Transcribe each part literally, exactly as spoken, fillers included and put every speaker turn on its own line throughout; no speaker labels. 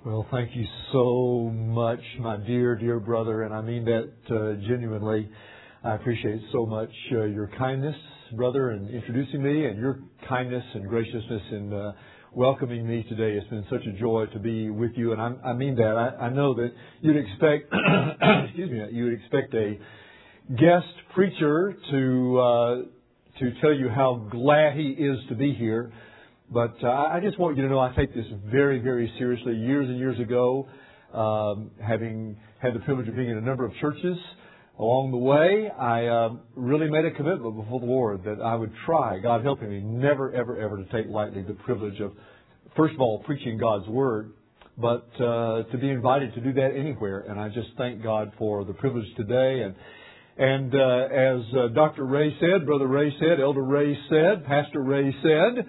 Well, thank you so much, my dear, dear brother, and I mean that uh, genuinely. I appreciate so much uh, your kindness, brother, in introducing me, and your kindness and graciousness in uh, welcoming me today. It's been such a joy to be with you, and I, I mean that. I, I know that you'd expect, excuse me, you would expect a guest preacher to uh, to tell you how glad he is to be here. But uh, I just want you to know I take this very, very seriously. Years and years ago, um, having had the privilege of being in a number of churches along the way, I uh, really made a commitment before the Lord that I would try, God helping me, never, ever, ever to take lightly the privilege of, first of all, preaching God's Word, but uh, to be invited to do that anywhere. And I just thank God for the privilege today. And and uh, as uh, Doctor Ray said, Brother Ray said, Elder Ray said, Pastor Ray said,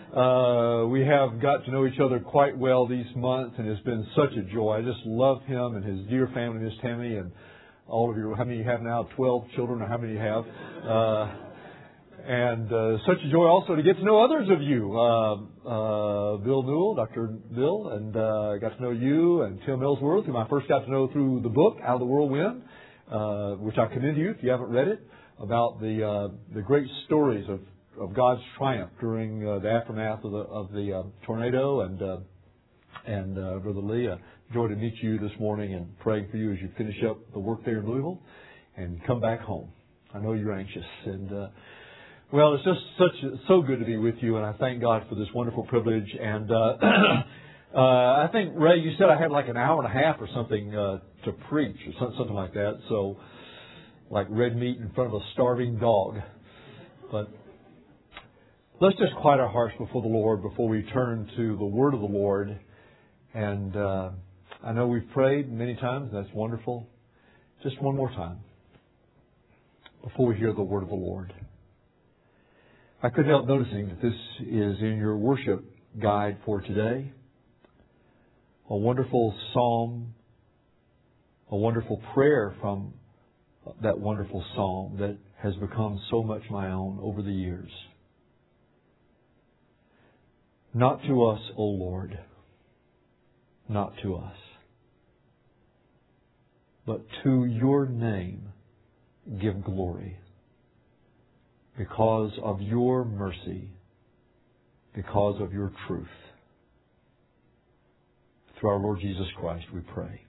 Uh, we have got to know each other quite well these months, and it's been such a joy. I just love him and his dear family, Miss Tammy, and all of you. How many you have now? Twelve children, or how many you have? Uh, and uh, such a joy also to get to know others of you. Uh, uh, Bill Newell, Doctor Bill, and uh, got to know you, and Tim Ellsworth, whom I first got to know through the book Out of the Whirlwind, uh, which I commend to you if you haven't read it, about the uh, the great stories of. of God's triumph during uh, the aftermath of the of the uh, tornado, and uh, and uh, Brother Lee, uh, joy to meet you this morning and praying for you as you finish up the work there in Louisville and come back home. I know you're anxious, and uh, well, it's just such so good to be with you, and I thank God for this wonderful privilege. And uh, uh, I think Ray, you said I had like an hour and a half or something uh, to preach, or something like that. So, like red meat in front of a starving dog, but. Let's just quiet our hearts before the Lord before we turn to the Word of the Lord. And uh, I know we've prayed many times. That's wonderful. Just one more time before we hear the Word of the Lord. I couldn't help noticing that this is in your worship guide for today. A wonderful psalm, a wonderful prayer from that wonderful psalm that has become so much my own over the years. Not to us, O Lord, not to us, but to your name give glory, because of your mercy, because of your truth. Through our Lord Jesus Christ we pray.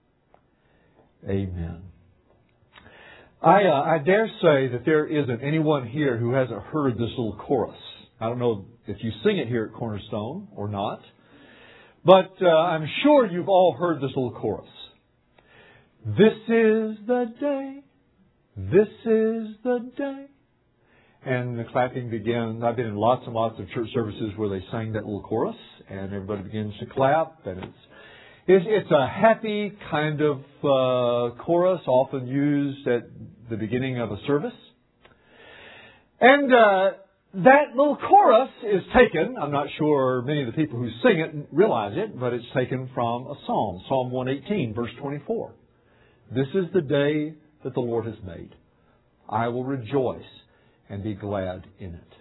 Amen. I, uh, I dare say that there isn't anyone here who hasn't heard this little chorus. I don't know if you sing it here at Cornerstone or not, but uh, I'm sure you've all heard this little chorus. This is the day, this is the day. And the clapping begins. I've been in lots and lots of church services where they sang that little chorus, and everybody begins to clap, and it's it's, it's a happy kind of uh, chorus, often used at the beginning of a service. And uh, that little chorus is taken, I'm not sure many of the people who sing it realize it, but it's taken from a psalm, Psalm one eighteen, verse twenty-four. This is the day that the Lord has made. I will rejoice and be glad in it.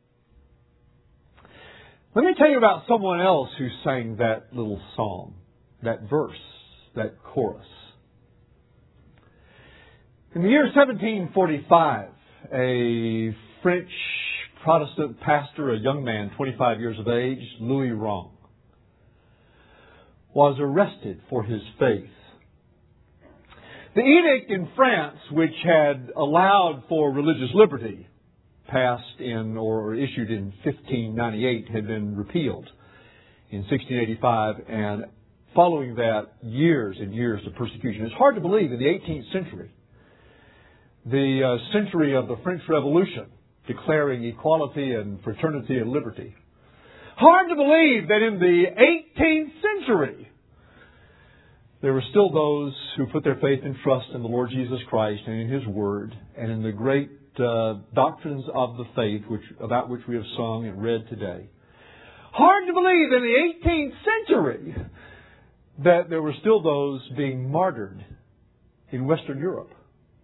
Let me tell you about someone else who sang that little psalm, that verse, that chorus. In the year seventeen forty-five, a French Protestant pastor, a young man, twenty-five years of age, Louis Rong, was arrested for his faith. The edict in France, which had allowed for religious liberty, passed in or issued in fifteen ninety-eight, had been repealed in sixteen eighty-five, and following that, years and years of persecution. It's hard to believe in the eighteenth century, the uh, century of the French Revolution, declaring equality and fraternity and liberty. Hard to believe that in the eighteenth century, there were still those who put their faith and trust in the Lord Jesus Christ and in His Word and in the great uh, doctrines of the faith which, about which we have sung and read today. Hard to believe in the eighteenth century that there were still those being martyred in Western Europe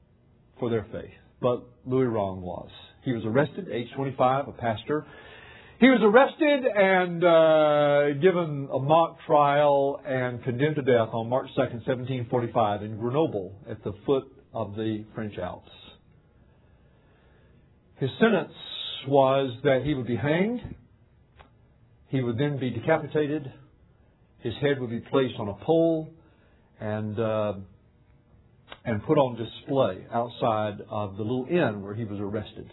for their faith. But Louis Rong was. He was arrested, age twenty-five, a pastor He was arrested and uh, given a mock trial and condemned to death on March second, seventeen forty-five in Grenoble at the foot of the French Alps. His sentence was that he would be hanged. He would then be decapitated. His head would be placed on a pole and uh, and put on display outside of the little inn where he was arrested.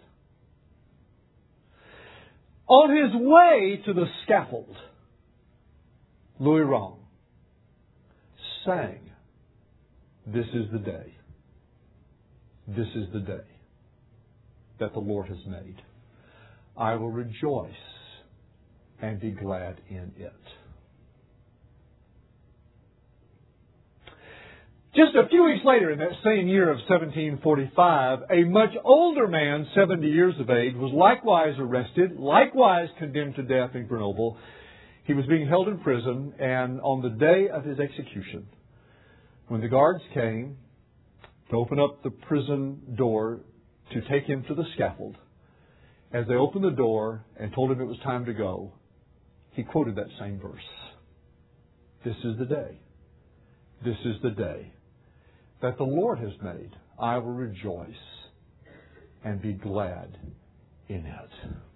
On his way to the scaffold, Louis Rong sang, "This is the day. This is the day that the Lord has made. I will rejoice and be glad in it." Just a few weeks later, in that same year of seventeen forty-five, a much older man, seventy years of age, was likewise arrested, likewise condemned to death in Grenoble. He was being held in prison, and on the day of his execution, when the guards came to open up the prison door to take him to the scaffold, as they opened the door and told him it was time to go, he quoted that same verse. "This is the day. This is the day that the Lord has made. I will rejoice and be glad in it."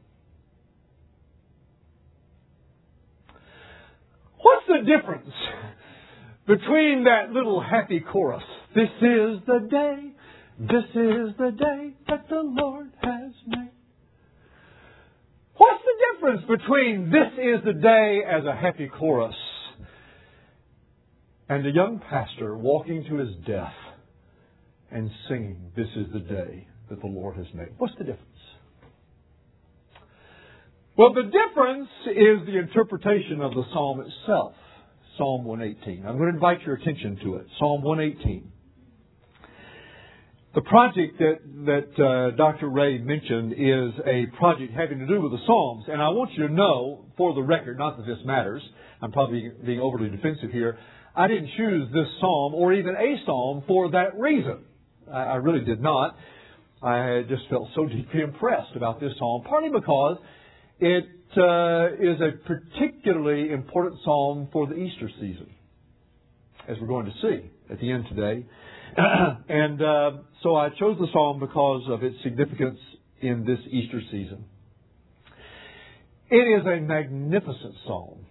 What's the difference between that little happy chorus, "This is the day, this is the day that the Lord has made"? What's the difference between "This is the day" as a happy chorus and a young pastor walking to his death and singing, "This is the day that the Lord has made"? What's the difference? Well, the difference is the interpretation of the psalm itself. Psalm one eighteen. I'm going to invite your attention to it. Psalm one eighteen. The project that, that uh, Doctor Ray mentioned is a project having to do with the Psalms. And I want you to know, for the record, not that this matters, I'm probably being overly defensive here, I didn't choose this psalm or even a psalm for that reason. I, I really did not. I just felt so deeply impressed about this psalm, partly because it uh, is a particularly important psalm for the Easter season, as we're going to see at the end today. and uh, so I chose the psalm because of its significance in this Easter season. It is a magnificent psalm.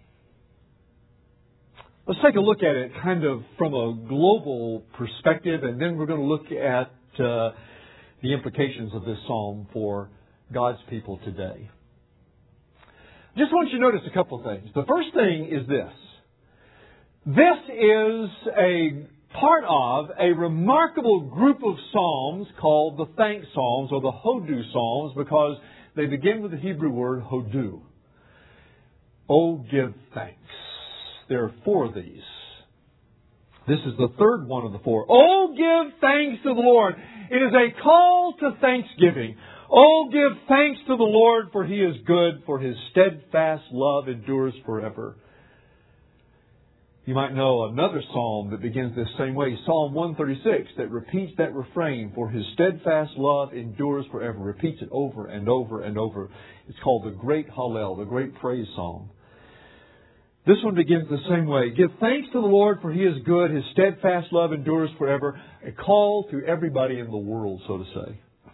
Let's take a look at it kind of from a global perspective, and then we're going to look at uh, the implications of this psalm for God's people today. Just want you to notice a couple of things. The first thing is this. This is a part of a remarkable group of psalms called the thank psalms or the Hodu psalms, because they begin with the Hebrew word Hodu. Oh, give thanks. There are four of these. This is the third one of the four. Oh, give thanks to the Lord. It is a call to thanksgiving. Oh, give thanks to the Lord, for He is good, for His steadfast love endures forever. You might know another psalm that begins this same way, Psalm one thirty-six, that repeats that refrain, for His steadfast love endures forever. Repeats it over and over and over. It's called the Great Hallel, the Great Praise Psalm. This one begins the same way. Give thanks to the Lord, for He is good. His steadfast love endures forever. A call to everybody in the world, so to say.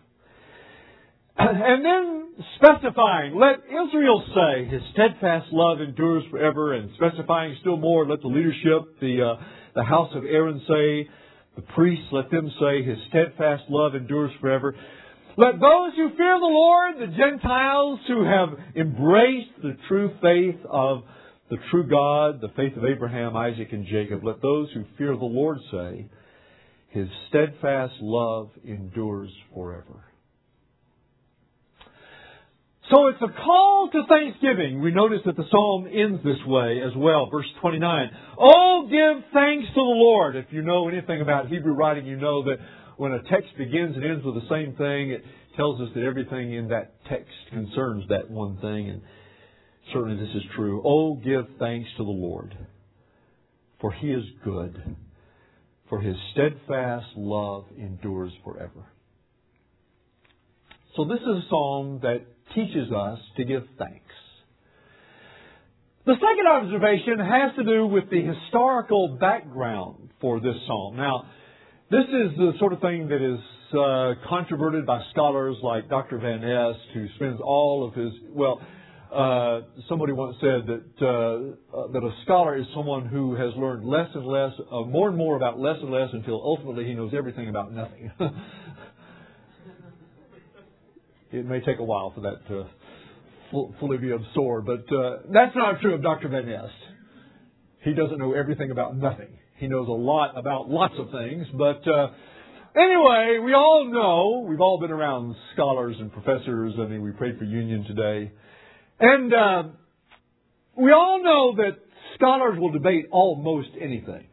And then specifying, let Israel say, His steadfast love endures forever, and specifying still more, let the leadership, the uh, the house of Aaron say, the priests, let them say, His steadfast love endures forever. Let those who fear the Lord, the Gentiles who have embraced the true faith of the true God, the faith of Abraham, Isaac, and Jacob, let those who fear the Lord say, His steadfast love endures forever. So it's a call to thanksgiving. We notice that the psalm ends this way as well. Verse twenty-nine. Oh, give thanks to the Lord. If you know anything about Hebrew writing, you know that when a text begins and ends with the same thing, it tells us that everything in that text concerns that one thing. And certainly this is true. Oh, give thanks to the Lord, for He is good, for His steadfast love endures forever. So this is a psalm that teaches us to give thanks. The second observation has to do with the historical background for this psalm. Now, this is the sort of thing that is uh, controverted by scholars like Doctor Van Nest, who spends all of his, well, uh, somebody once said that uh, uh, that a scholar is someone who has learned less and less, uh, more and more about less and less until ultimately he knows everything about nothing. It may take a while for that to fully be absorbed, but uh, that's not true of Doctor Van Nest. He doesn't know everything about nothing. He knows a lot about lots of things, but uh, anyway, we all know, we've all been around scholars and professors. I mean, we prayed for union today. And uh, we all know that scholars will debate almost anything.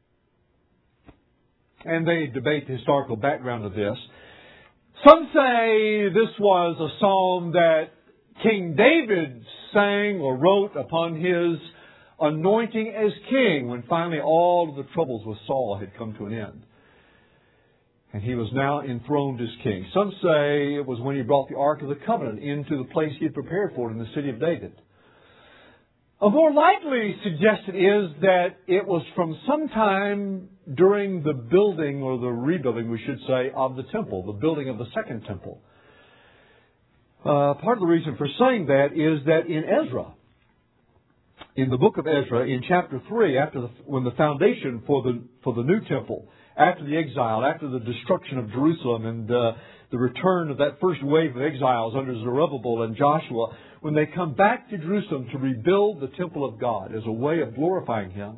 And they debate the historical background of this. Some say this was a psalm that King David sang or wrote upon his anointing as king when finally all of the troubles with Saul had come to an end. And he was now enthroned as king. Some say it was when he brought the Ark of the Covenant into the place he had prepared for it in the city of David. A more likely suggestion is that it was from some time during the building, or the rebuilding, we should say, of the temple, the building of the second temple. Uh, part of the reason for saying that is that in Ezra, in the book of Ezra, in chapter three, after the, when the foundation for the for the new temple, after the exile, after the destruction of Jerusalem and uh, the return of that first wave of exiles under Zerubbabel and Joshua, when they come back to Jerusalem to rebuild the temple of God as a way of glorifying Him,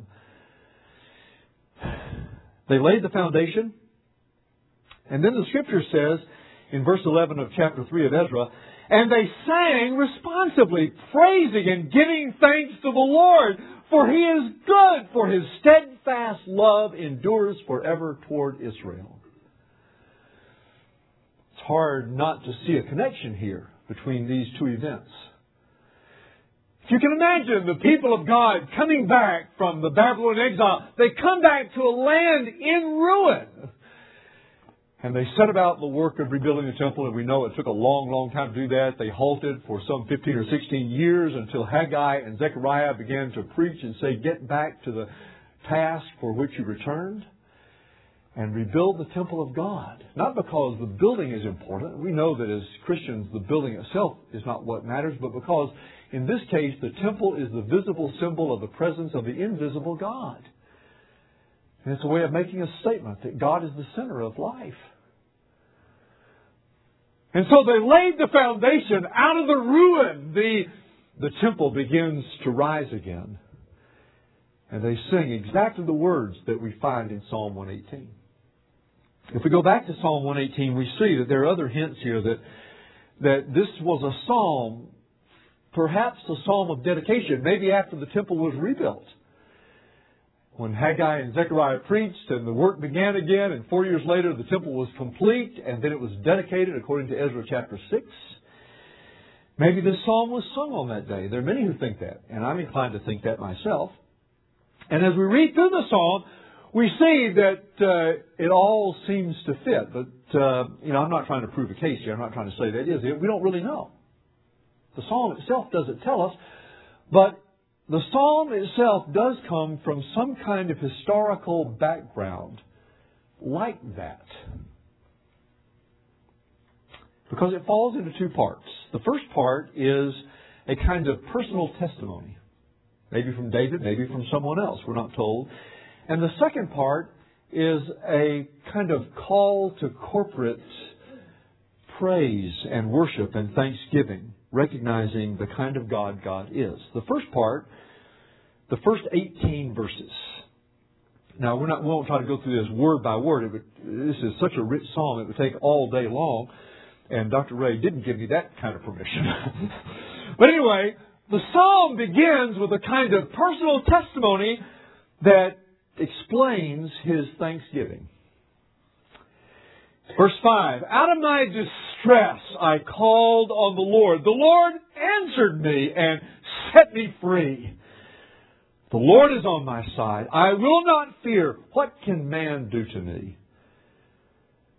they laid the foundation, and then the Scripture says in verse eleven of chapter three of Ezra, and they sang responsively, praising and giving thanks to the Lord, for He is good, for His steadfast love endures forever toward Israel. It's hard not to see a connection here between these two events. If you can imagine the people of God coming back from the Babylonian exile, they come back to a land in ruin. And they set about the work of rebuilding the temple, and we know it took a long, long time to do that. They halted for some fifteen or sixteen years until Haggai and Zechariah began to preach and say, get back to the task for which you returned and rebuild the temple of God. Not because the building is important. We know that as Christians, the building itself is not what matters, but because in this case, the temple is the visible symbol of the presence of the invisible God. And it's a way of making a statement that God is the center of life. And so they laid the foundation. Out of the ruin, the, the temple begins to rise again. And they sing exactly the words that we find in Psalm one eighteen. If we go back to Psalm one eighteen, we see that there are other hints here that, that this was a psalm, perhaps a psalm of dedication, maybe after the temple was rebuilt. When Haggai and Zechariah preached and the work began again, and four years later the temple was complete and then it was dedicated according to Ezra chapter six. Maybe this psalm was sung on that day. There are many who think that, and I'm inclined to think that myself. And as we read through the psalm, we see that uh, it all seems to fit. But, uh, you know, I'm not trying to prove a case here. I'm not trying to say that it is. We don't really know. The psalm itself doesn't tell us, but the psalm itself does come from some kind of historical background like that. Because it falls into two parts. The first part is a kind of personal testimony. Maybe from David, maybe from someone else. We're not told. And the second part is a kind of call to corporate praise and worship and thanksgiving, recognizing the kind of God God is. The first part, the first eighteen verses. Now, we're not, we won't try to go through this word by word. It would, this is such a rich psalm, it would take all day long. And Doctor Ray didn't give me that kind of permission. But anyway, the psalm begins with a kind of personal testimony that explains his thanksgiving. Verse five, out of my distress I called on the Lord. The Lord answered me and set me free. The Lord is on my side. I will not fear. What can man do to me?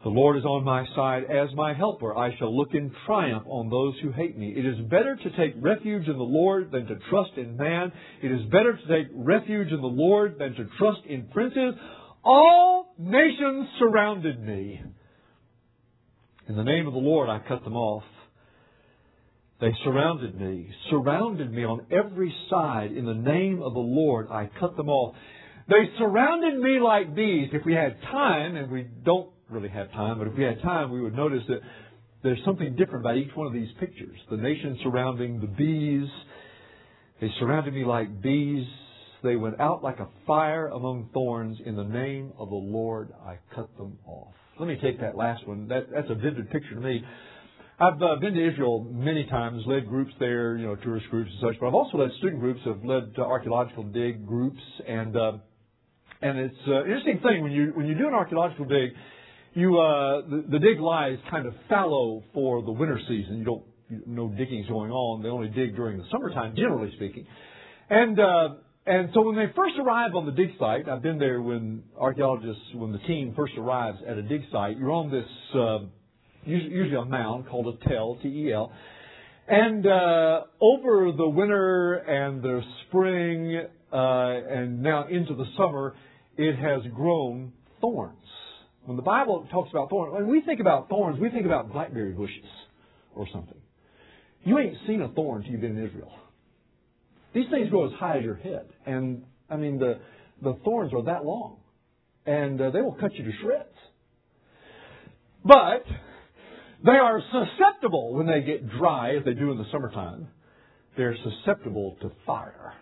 The Lord is on my side as my helper. I shall look in triumph on those who hate me. It is better to take refuge in the Lord than to trust in man. It is better to take refuge in the Lord than to trust in princes. All nations surrounded me. In the name of the Lord I cut them off. They surrounded me, surrounded me on every side. In the name of the Lord I cut them off. They surrounded me like bees. If we had time, and we don't really have time, but if we had time, we would notice that there's something different about each one of these pictures. The nation surrounding the bees. They surrounded me like bees. They went out like a fire among thorns. In the name of the Lord I cut them off. Let me take that last one. That, that's a vivid picture to me. I've uh, been to Israel many times, led groups there, you know, tourist groups and such, but I've also led student groups. I've led uh, archaeological dig groups, and uh, and it's an uh, interesting thing when you when you do an archaeological dig, you uh, the, the dig lies kind of fallow for the winter season. You don't you, no digging's going on. They only dig during the summertime, generally speaking, and. Uh, And so when they first arrive on the dig site, I've been there when archaeologists, when the team first arrives at a dig site, you're on this, uh, usually a mound called a tel, T E L. And uh, over the winter and the spring uh, and now into the summer, it has grown thorns. When the Bible talks about thorns, when we think about thorns, we think about blackberry bushes or something. You ain't seen a thorn until you've been in Israel. These things grow as high as your head. And, I mean, the, the thorns are that long. And uh, they will cut you to shreds. But they are susceptible when they get dry, as they do in the summertime. They're susceptible to fire.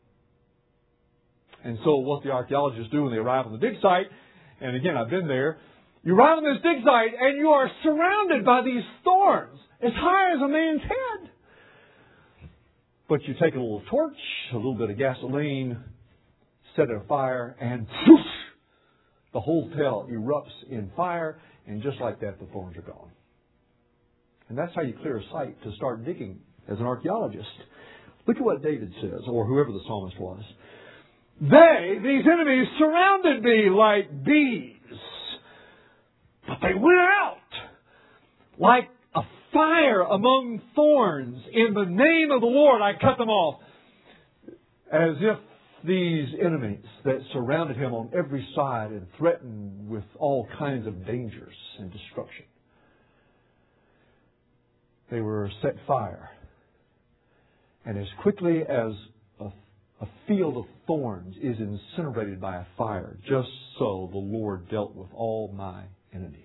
And so what the archaeologists do when they arrive on the dig site, and again, I've been there, you arrive on this dig site and you are surrounded by these thorns as high as a man's head. But you take a little torch, a little bit of gasoline, set it afire, and whoosh, the whole tel erupts in fire, and just like that, the thorns are gone. And that's how you clear a site to start digging as an archaeologist. Look at what David says, or whoever the psalmist was. They, these enemies, surrounded me like bees, but they went out like a fire among thorns. In the name of the Lord I cut them off. As if these enemies that surrounded him on every side and threatened with all kinds of dangers and destruction, they were set fire. And as quickly as a, a field of thorns is incinerated by a fire, just so the Lord dealt with all my enemies.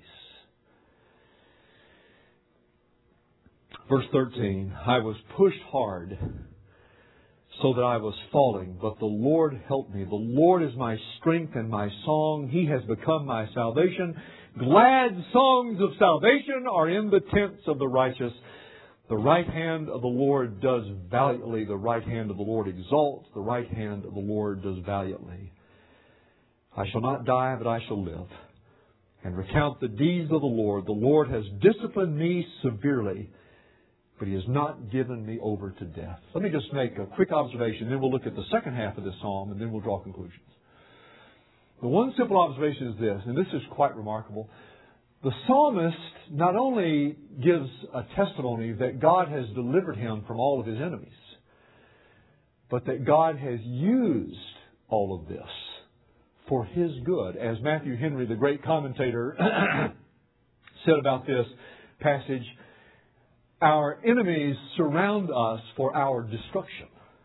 Verse thirteen, I was pushed hard so that I was falling, but the Lord helped me. The Lord is my strength and my song. He has become my salvation. Glad songs of salvation are in the tents of the righteous. The right hand of the Lord does valiantly. The right hand of the Lord exalts. The right hand of the Lord does valiantly. I shall not die, but I shall live and recount the deeds of the Lord. The Lord has disciplined me severely, but He has not given me over to death. Let me just make a quick observation, then we'll look at the second half of this psalm, and then we'll draw conclusions. The one simple observation is this, and this is quite remarkable. The psalmist not only gives a testimony that God has delivered him from all of his enemies, but that God has used all of this for His good. As Matthew Henry, the great commentator, said about this passage, our enemies surround us for our destruction,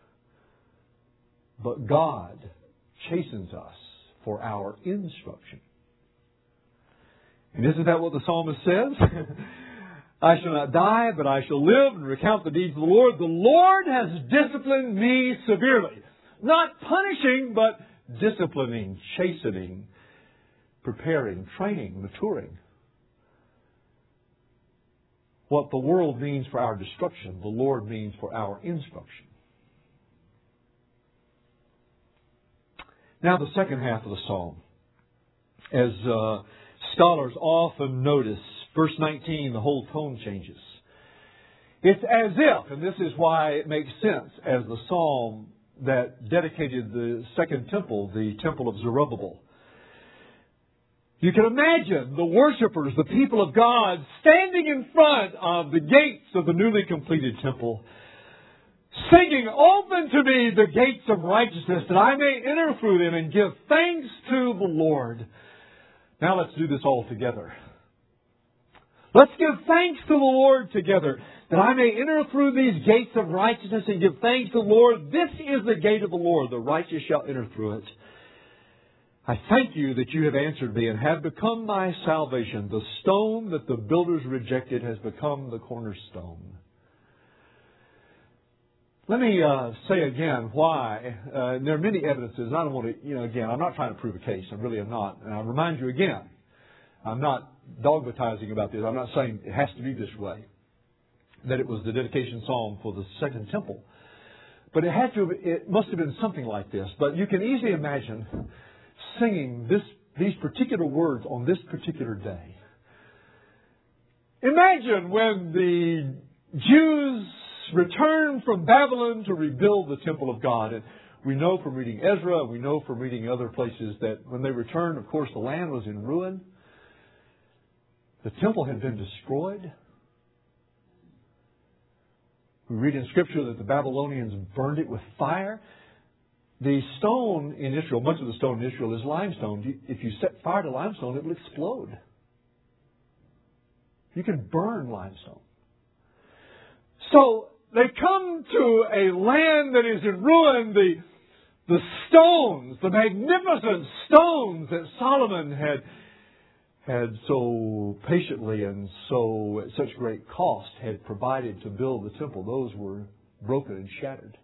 but God chastens us for our instruction. And isn't that what the psalmist says? I shall not die, but I shall live and recount the deeds of the Lord. The Lord has disciplined me severely. Not punishing, but disciplining, chastening, preparing, training, maturing. What the world means for our destruction, the Lord means for our instruction. Now the second half of the psalm. As uh, scholars often notice, verse nineteen, the whole tone changes. It's as if, and this is why it makes sense, as the psalm that dedicated the second temple, the temple of Zerubbabel. You can imagine the worshipers, the people of God, standing in front of the gates of the newly completed temple, singing, "Open to me the gates of righteousness, that I may enter through them and give thanks to the Lord." Now let's do this all together. Let's give thanks to the Lord together, that I may enter through these gates of righteousness and give thanks to the Lord. This is the gate of the Lord. The righteous shall enter through it. I thank you that you have answered me and have become my salvation. The stone that the builders rejected has become the cornerstone. Let me uh, say again why. Uh, there are many evidences. I don't want to, you know, again, I'm not trying to prove a case. I really am not. And I remind you again, I'm not dogmatizing about this. I'm not saying it has to be this way, that it was the dedication psalm for the second temple. But it had to, it must have been something like this. But you can easily imagine singing this, these particular words on this particular day. Imagine when the Jews returned from Babylon to rebuild the temple of God. And we know from reading Ezra, we know from reading other places that when they returned, of course, the land was in ruin. The temple had been destroyed. We read in Scripture that the Babylonians burned it with fire. The stone in Israel, much of the stone in Israel is limestone. If you set fire to limestone, it will explode. You can burn limestone. So they come to a land that is in ruin. The, the stones, the magnificent stones that Solomon had, had so patiently and so at such great cost had provided to build the temple, those were broken and shattered.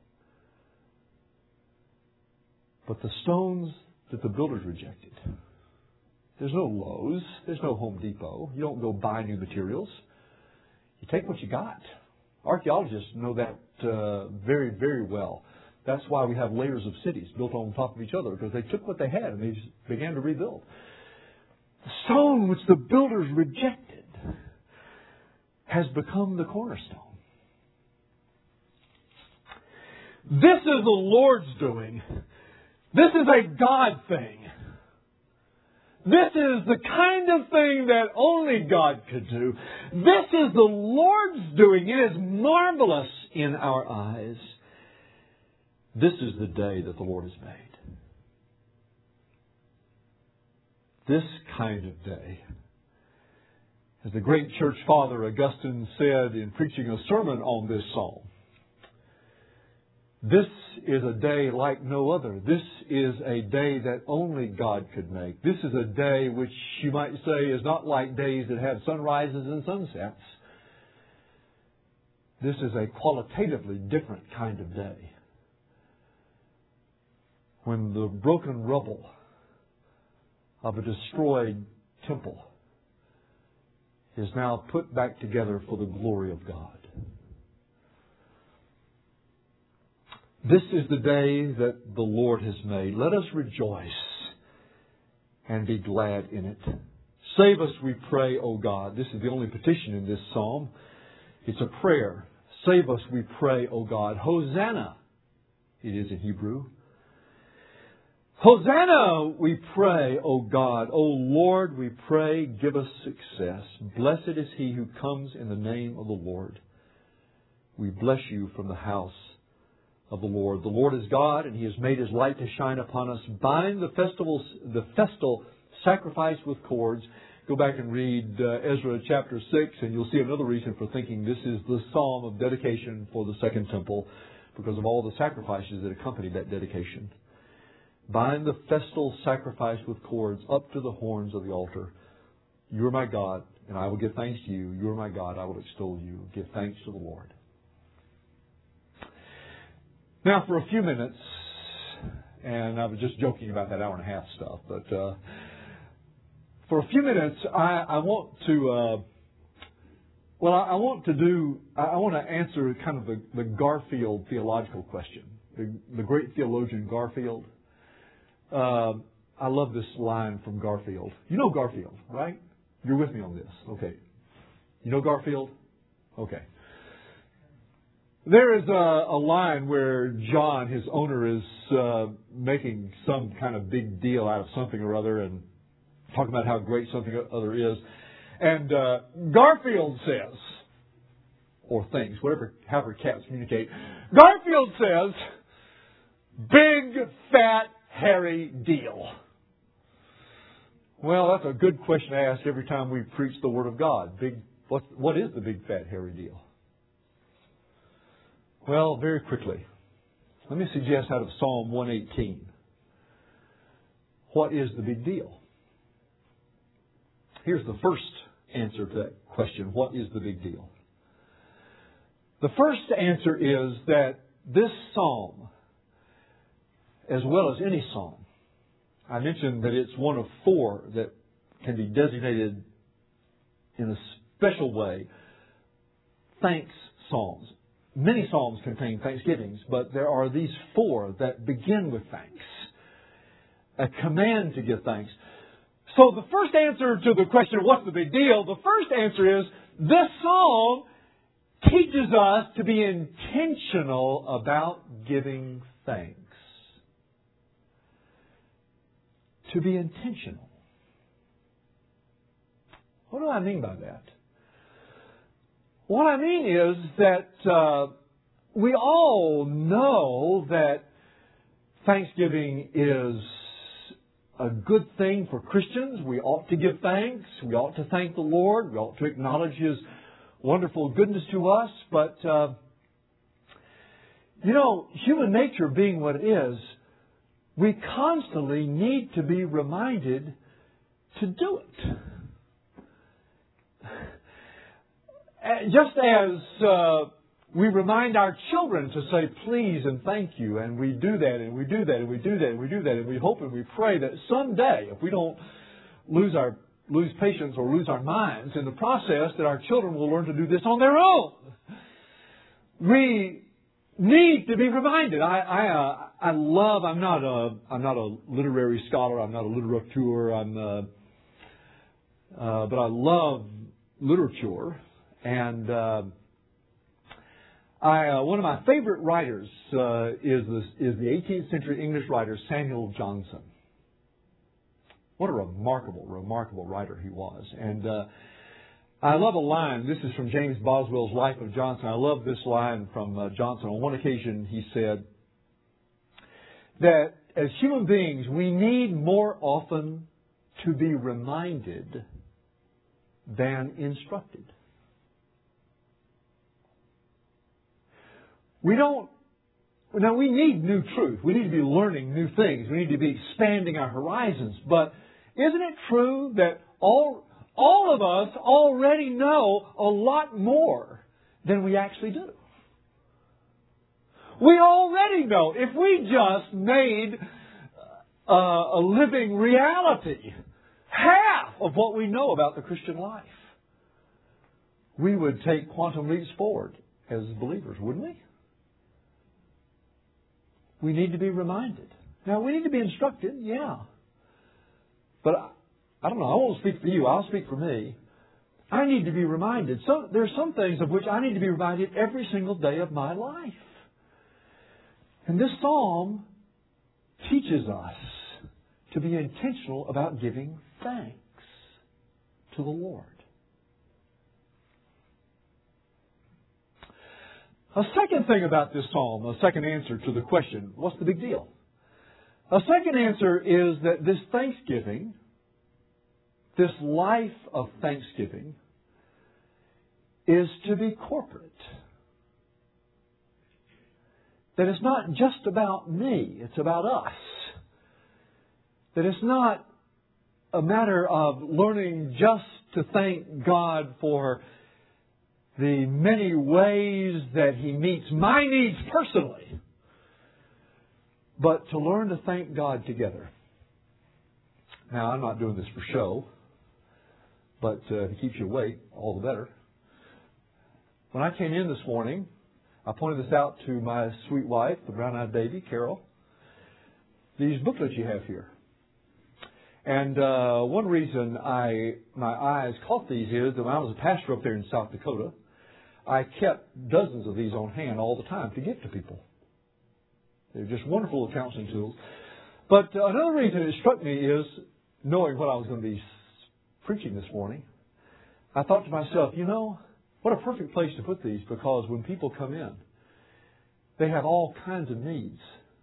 But the stones that the builders rejected, there's no Lowe's, there's no Home Depot. You don't go buy new materials. You take what you got. Archaeologists know that uh, very, very well. That's why we have layers of cities built on top of each other, because they took what they had and they just began to rebuild. The stone which the builders rejected has become the cornerstone. This is the Lord's doing. This is a God thing. This is the kind of thing that only God could do. This is the Lord's doing. It is marvelous in our eyes. This is the day that the Lord has made. This kind of day. As the great church father Augustine said in preaching a sermon on this psalm, this is a day like no other. This is a day that only God could make. This is a day which you might say is not like days that have sunrises and sunsets. This is a qualitatively different kind of day. When the broken rubble of a destroyed temple is now put back together for the glory of God. This is the day that the Lord has made. Let us rejoice and be glad in it. Save us, we pray, O God. This is the only petition in this psalm. It's a prayer. Save us, we pray, O God. Hosanna, it is in Hebrew. Hosanna, we pray, O God. O Lord, we pray, give us success. Blessed is he who comes in the name of the Lord. We bless you from the house of the Lord. The Lord is God, and he has made his light to shine upon us. Bind the festivals, the festal sacrifice with cords. Go back and read uh, Ezra chapter six, and you'll see another reason for thinking this is the psalm of dedication for the second temple, because of all the sacrifices that accompanied that dedication. Bind the festal sacrifice with cords up to the horns of the altar. You are my God, and I will give thanks to you. You are my God, I will extol you. Give thanks to the Lord. Now, for a few minutes, and I was just joking about that hour and a half stuff, but uh, for a few minutes, I, I want to, uh, well, I, I want to do, I, I want to answer kind of the, the Garfield theological question. The, the great theologian Garfield. Uh, I love this line from Garfield. You know Garfield, right? You're with me on this. Okay. You know Garfield? Okay. There is a, a line where John, his owner, is uh, making some kind of big deal out of something or other, and talking about how great something or other is. And uh, Garfield says, or thinks, whatever, however cats communicate, Garfield says, big, fat, hairy deal. Well, that's a good question to ask every time we preach the Word of God. Big, what, what is the big, fat, hairy deal? Well, very quickly, let me suggest out of Psalm one eighteen. What is the big deal? Here's the first answer to that question. What is the big deal? The first answer is that this psalm, as well as any psalm, I mentioned that it's one of four that can be designated in a special way thanks psalms. Many psalms contain thanksgivings, but there are these four that begin with thanks. A command to give thanks. So the first answer to the question, what's the big deal? The first answer is, this psalm teaches us to be intentional about giving thanks. To be intentional. What do I mean by that? What I mean is that uh, we all know that Thanksgiving is a good thing for Christians. We ought to give thanks. We ought to thank the Lord. We ought to acknowledge His wonderful goodness to us. But, uh, you know, human nature being what it is, we constantly need to be reminded to do it. Just as uh, we remind our children to say please and thank you, and we do that, and we do that, and we do that, and we do that, and we hope and we pray that someday, if we don't lose our lose patience or lose our minds in the process, that our children will learn to do this on their own. We need to be reminded. I I, uh, I love. I'm not a I'm not a literary scholar. I'm not a literateur. I'm uh, uh, but I love literature. And uh, I, uh, one of my favorite writers uh, is, the, is the eighteenth century English writer Samuel Johnson. What a remarkable, remarkable writer he was. And uh, I love a line. This is from James Boswell's Life of Johnson. I love this line from uh, Johnson. On one occasion he said that as human beings we need more often to be reminded than instructed. We don't, now we need new truth. We need to be learning new things. We need to be expanding our horizons. But isn't it true that all, all of us already know a lot more than we actually do? We already know. If we just made uh, a living reality half of what we know about the Christian life, we would take quantum leaps forward as believers, wouldn't we? We need to be reminded. Now, we need to be instructed, yeah. But I, I don't know, I won't speak for you, I'll speak for me. I need to be reminded. So there are some things of which I need to be reminded every single day of my life. And this psalm teaches us to be intentional about giving thanks to the Lord. A second thing about this psalm, a second answer to the question, what's the big deal? A second answer is that this thanksgiving, this life of thanksgiving, is to be corporate. That it's not just about me, it's about us. That it's not a matter of learning just to thank God for the many ways that He meets my needs personally, but to learn to thank God together. Now, I'm not doing this for show, but uh, if it keeps you awake, all the better. When I came in this morning, I pointed this out to my sweet wife, the brown-eyed baby, Carol. These booklets you have here. And uh, one reason I my eyes caught these is that when I was a pastor up there in South Dakota, I kept dozens of these on hand all the time to give to people. They're just wonderful counseling tools. But uh, another reason it struck me is knowing what I was going to be preaching this morning, I thought to myself, you know, what a perfect place to put these, because when people come in, they have all kinds of needs.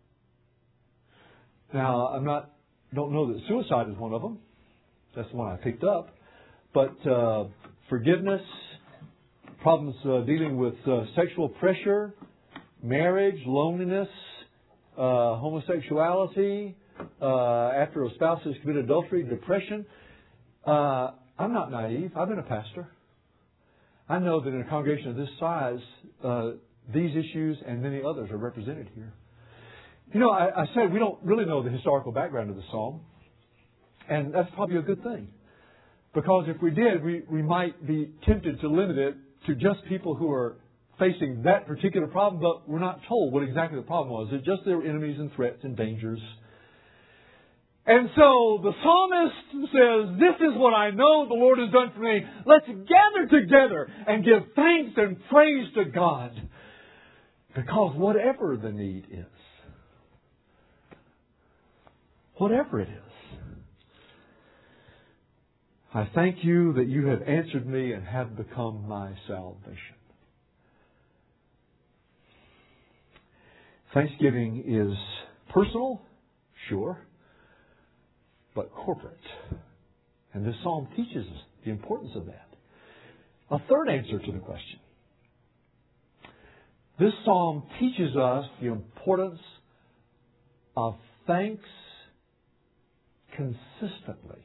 Now, I'm not, don't know that suicide is one of them. That's the one I picked up. But uh, forgiveness, problems uh, dealing with uh, sexual pressure, marriage, loneliness, uh, homosexuality, uh, after a spouse has committed adultery, depression. Uh, I'm not naive. I've been a pastor. I know that in a congregation of this size, uh, these issues and many others are represented here. You know, I, I said we don't really know the historical background of the psalm. And that's probably a good thing. Because if we did, we, we might be tempted to limit it to just people who are facing that particular problem, but we're not told what exactly the problem was. It's just their enemies and threats and dangers. And so the psalmist says, this is what I know the Lord has done for me. Let's gather together and give thanks and praise to God. Because whatever the need is, whatever it is, I thank you that you have answered me and have become my salvation. Thanksgiving is personal, sure, but corporate. And this psalm teaches us the importance of that. A third answer to the question. This psalm teaches us the importance of thanks consistently.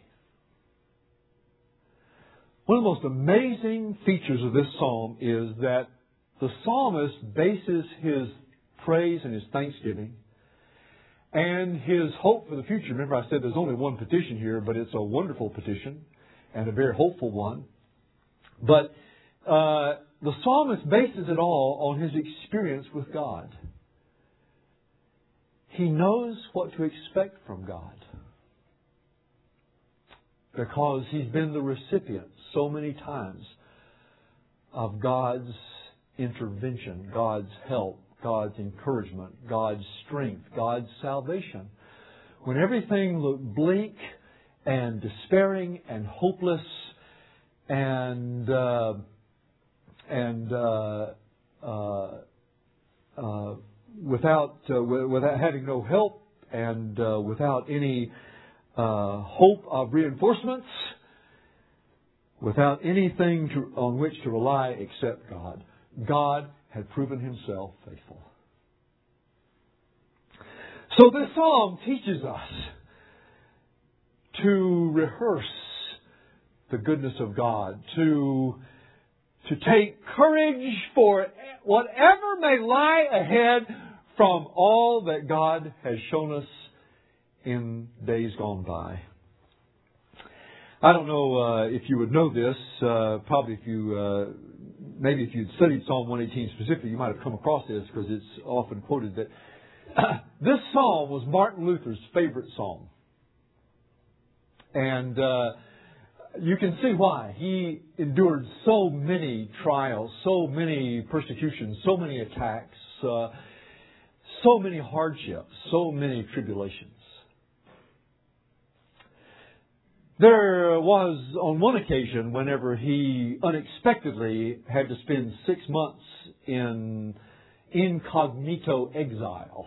One of the most amazing features of this psalm is that the psalmist bases his praise and his thanksgiving and his hope for the future. Remember, I said there's only one petition here, but it's a wonderful petition and a very hopeful one. But uh, the psalmist bases it all on his experience with God. He knows what to expect from God because he's been the recipient so many times of God's intervention, God's help, God's encouragement, God's strength, God's salvation. When everything looked bleak and despairing and hopeless and uh, and uh, uh, uh, without uh, w- without having no help and uh, without any uh, hope of reinforcements, without anything to, on which to rely except God, God had proven Himself faithful. So this psalm teaches us to rehearse the goodness of God, to, to take courage for whatever may lie ahead from all that God has shown us in days gone by. I don't know uh, if you would know this. Uh, probably if you, uh, maybe if you'd studied Psalm one eighteen specifically, you might have come across this because it's often quoted that uh, this psalm was Martin Luther's favorite psalm. And uh, you can see why. He endured so many trials, so many persecutions, so many attacks, uh, so many hardships, so many tribulations. There was, on one occasion, whenever he unexpectedly had to spend six months in incognito exile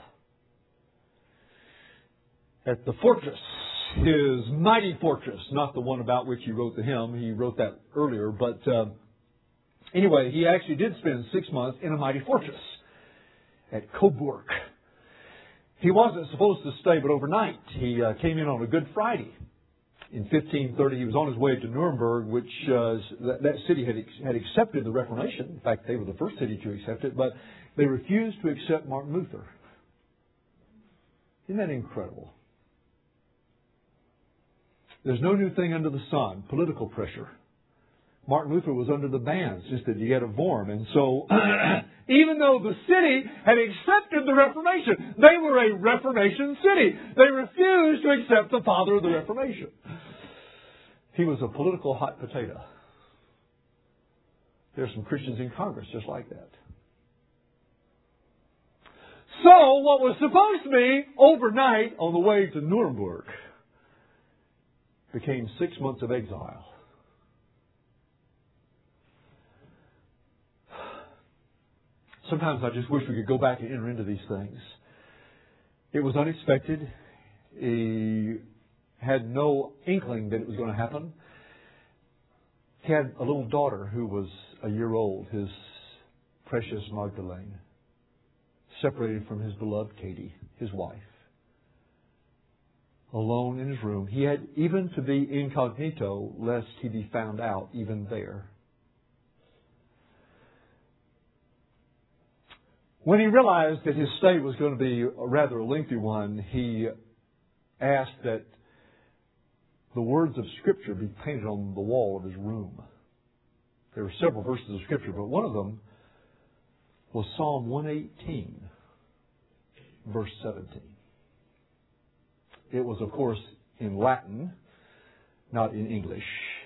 at the fortress, his mighty fortress, not the one about which he wrote the hymn. He wrote that earlier. But uh, anyway, he actually did spend six months in a mighty fortress at Coburg. He wasn't supposed to stay but overnight. He uh, came in on a Good Friday. In fifteen thirty, he was on his way to Nuremberg, which uh, that, that city had had accepted the Reformation. In fact, they were the first city to accept it, but they refused to accept Martin Luther. Isn't that incredible? There's no new thing under the sun. Political pressure. Martin Luther was under the bans, just that he had a Worm, and so even though the city had accepted the Reformation, they were a Reformation city. They refused to accept the father of the Reformation. He was a political hot potato. There's some Christians in Congress just like that. So what was supposed to be overnight on the way to Nuremberg became six months of exile. Sometimes I just wish we could go back and enter into these things. It was unexpected. He had no inkling that it was going to happen. He had a little daughter who was a year old, his precious Magdalene, separated from his beloved Katie, his wife. Alone in his room. He had even to be incognito lest he be found out even there. When he realized that his stay was going to be a rather lengthy one, he asked that the words of Scripture be painted on the wall of his room. There were several verses of Scripture, but one of them was Psalm one eighteen, verse seventeen. It was, of course, in Latin, not in English.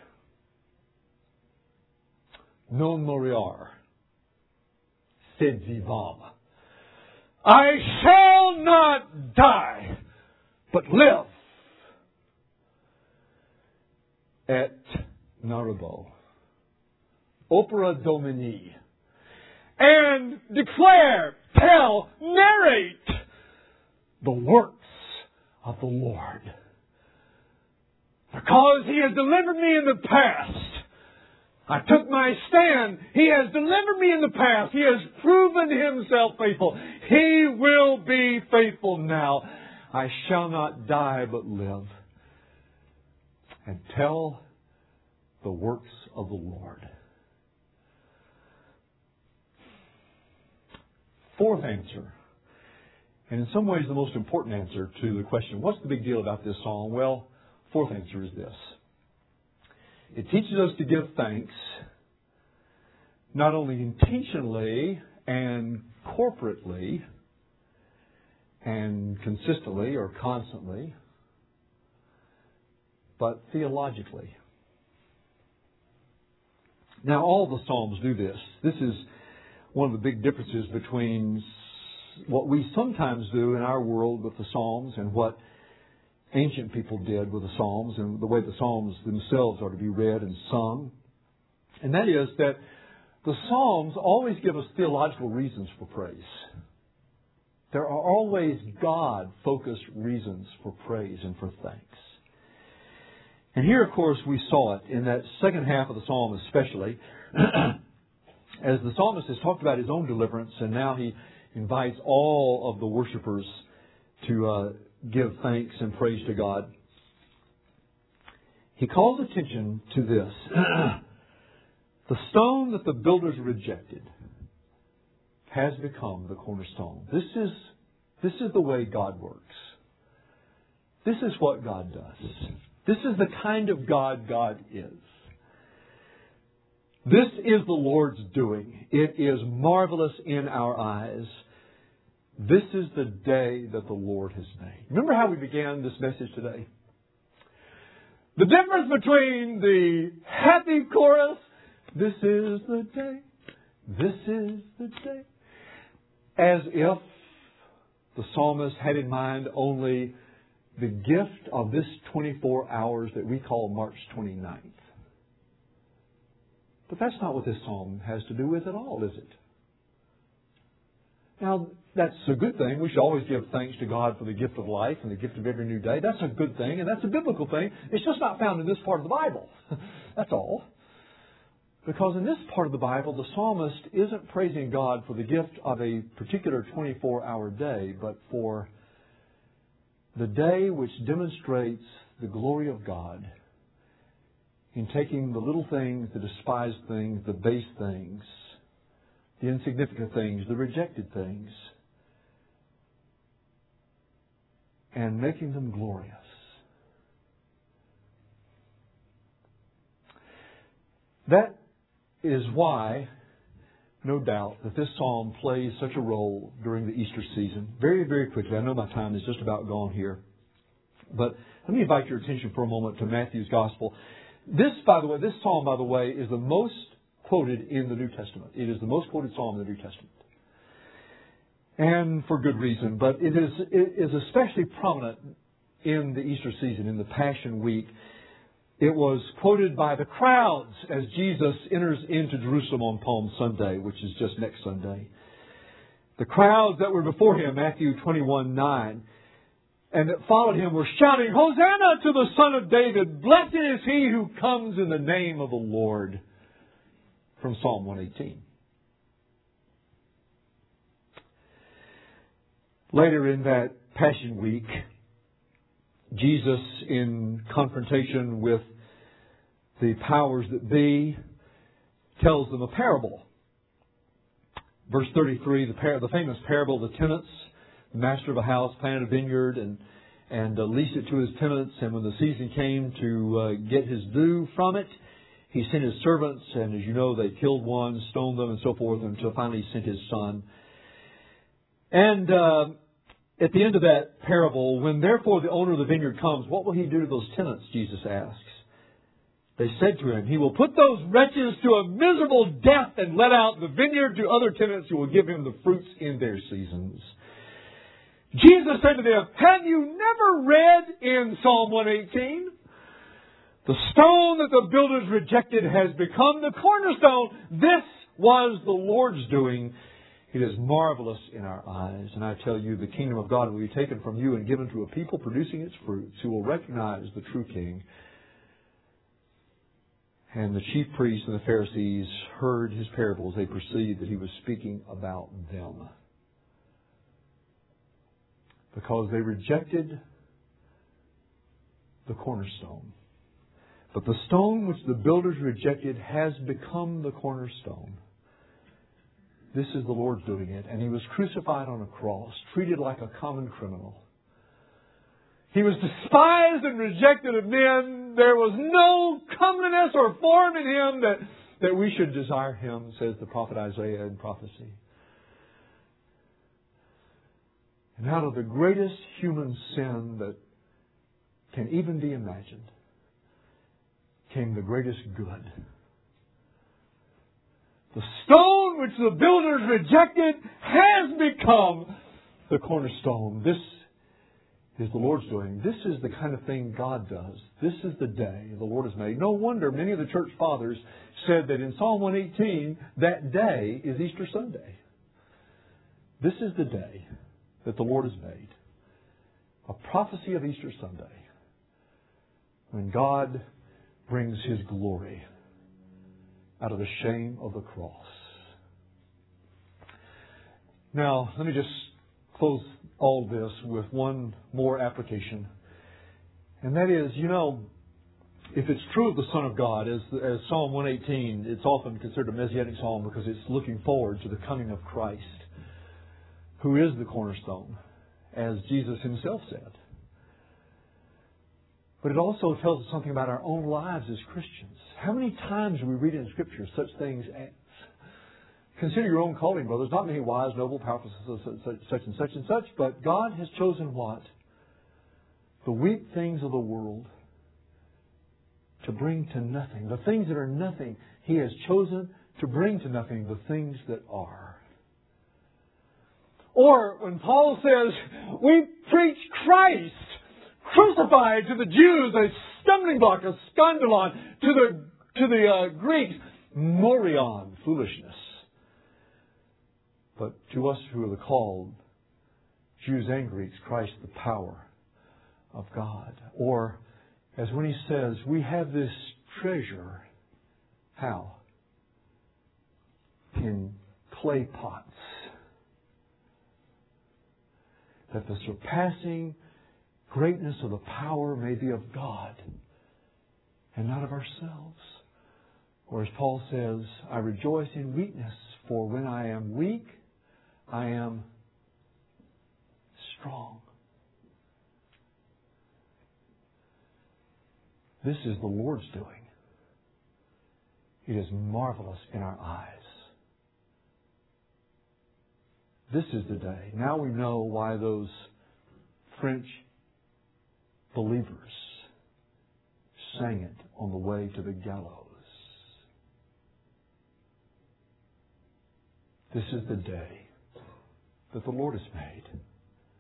Non moriar, sed vivam. I shall not die, but live. Et narrabo. Opera Domini. And declare, tell, narrate the works of the Lord. Because He has delivered me in the past. I took my stand. He has delivered me in the past. He has proven Himself faithful. He will be faithful now. I shall not die but live and tell the works of the Lord. Fourth answer, and in some ways the most important answer to the question, what's the big deal about this psalm? Well, fourth answer is this. It teaches us to give thanks, not only intentionally and corporately and consistently or constantly, but theologically. Now, all the Psalms do this. This is one of the big differences between what we sometimes do in our world with the Psalms and what ancient people did with the Psalms and the way the Psalms themselves are to be read and sung. And that is that the Psalms always give us theological reasons for praise. There are always God-focused reasons for praise and for thanks. And here, of course, we saw it in that second half of the Psalm especially, as the psalmist has talked about his own deliverance, and now he invites all of the worshipers to uh, give thanks and praise to God. He calls attention to this. The stone that the builders rejected has become the cornerstone. This is, this is the way God works. This is what God does. This is the kind of God God is. This is the Lord's doing. It is marvelous in our eyes. This is the day that the Lord has made. Remember how we began this message today? The difference between the happy chorus, this is the day, this is the day, as if the psalmist had in mind only the gift of this twenty-four hours that we call March twenty-ninth. But that's not what this psalm has to do with at all, is it? Now, that's a good thing. We should always give thanks to God for the gift of life and the gift of every new day. That's a good thing, and that's a biblical thing. It's just not found in this part of the Bible. That's all. Because in this part of the Bible, the psalmist isn't praising God for the gift of a particular twenty-four hour day, but for the day which demonstrates the glory of God in taking the little things, the despised things, the base things, the insignificant things, the rejected things, and making them glorious. That is why, no doubt, that this psalm plays such a role during the Easter season. Very, very quickly, I know my time is just about gone here, but let me invite your attention for a moment to Matthew's Gospel. This, by the way, this psalm, by the way, is the most quoted in the New Testament. It is the most quoted psalm in the New Testament. And for good reason, but it is, it is especially prominent in the Easter season, in the Passion Week, It was quoted by the crowds as Jesus enters into Jerusalem on Palm Sunday, which is just next Sunday. The crowds that were before him, Matthew twenty-one nine, and that followed him were shouting, "Hosanna to the Son of David! Blessed is he who comes in the name of the Lord." From Psalm one eighteen. Later in that Passion Week, Jesus, in confrontation with the powers that be, tells them a parable. Verse thirty-three, the, par- the famous parable of the tenants. The master of a house planted a vineyard and, and uh, leased it to his tenants. And when the season came to uh, get his due from it, he sent his servants. And as you know, they killed one, stoned them, and so forth, until finally he sent his son. And uh, at the end of that parable, when therefore the owner of the vineyard comes, what will he do to those tenants, Jesus asks. They said to him, he will put those wretches to a miserable death and let out the vineyard to other tenants who will give him the fruits in their seasons. Jesus said to them, have you never read in Psalm one eighteen? The stone that the builders rejected has become the cornerstone. This was the Lord's doing. It is marvelous in our eyes. And I tell you, the kingdom of God will be taken from you and given to a people producing its fruits, who will recognize the true King. And the chief priests and the Pharisees heard his parables. They perceived that he was speaking about them, because they rejected the cornerstone. But the stone which the builders rejected has become the cornerstone. This is the Lord's doing it. And he was crucified on a cross, treated like a common criminal. He was despised and rejected of men. There was no comeliness or form in him that, that we should desire him, says the prophet Isaiah in prophecy. And out of the greatest human sin that can even be imagined came the greatest good. The stone which the builders rejected has become the cornerstone. This is the Lord's doing. This is the kind of thing God does. This is the day the Lord has made. No wonder many of the church fathers said that in Psalm one eighteen, that day is Easter Sunday. This is the day that the Lord has made. A prophecy of Easter Sunday, when God brings His glory out of the shame of the cross. Now, let me just close all this with one more application. And that is, you know, if it's true of the Son of God, as, as Psalm one eighteen, it's often considered a Messianic psalm because it's looking forward to the coming of Christ, who is the cornerstone, as Jesus Himself said. But it also tells us something about our own lives as Christians. How many times do we read in Scripture such things as, consider your own calling, brothers, not many wise, noble, powerful, such and such and such, but God has chosen what? The weak things of the world to bring to nothing. The things that are nothing, He has chosen to bring to nothing the things that are. Or when Paul says, we preach Christ crucified to the Jews, a stumbling block, a scandalon, to the to the uh, Greeks, morion, foolishness. But to us who are the called, Jews and Greeks, Christ the power of God. Or, as when he says, we have this treasure, how? In clay pots. That the surpassing greatness of the power may be of God and not of ourselves. Or as Paul says, I rejoice in weakness, for when I am weak, I am strong. This is the Lord's doing. It is marvelous in our eyes. This is the day. Now we know why those French believers sang it on the way to the gallows. This is the day that the Lord has made.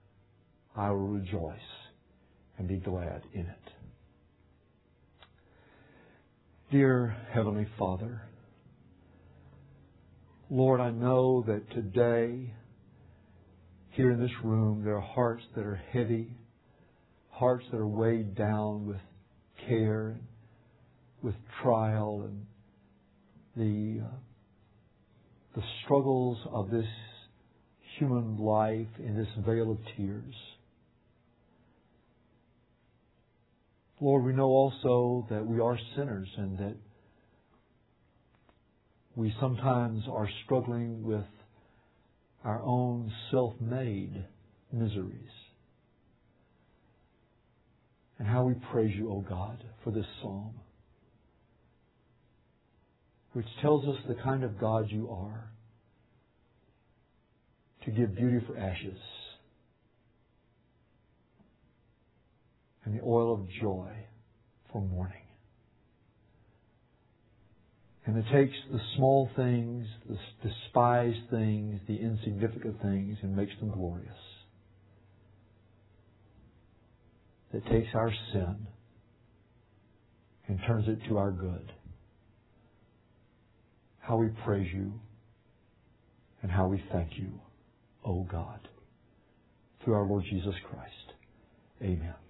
I will rejoice and be glad in it. Dear Heavenly Father, Lord, I know that today, here in this room, there are hearts that are heavy, hearts that are weighed down with care, with trial, and the, uh, the struggles of this human life in this vale of tears. Lord, we know also that we are sinners and that we sometimes are struggling with our own self-made miseries. And how we praise you, O God, for this psalm, which tells us the kind of God you are, to give beauty for ashes and the oil of joy for mourning. And it takes the small things, the despised things, the insignificant things, and makes them glorious. That takes our sin and turns it to our good. How we praise you and how we thank you, O God, through our Lord Jesus Christ. Amen.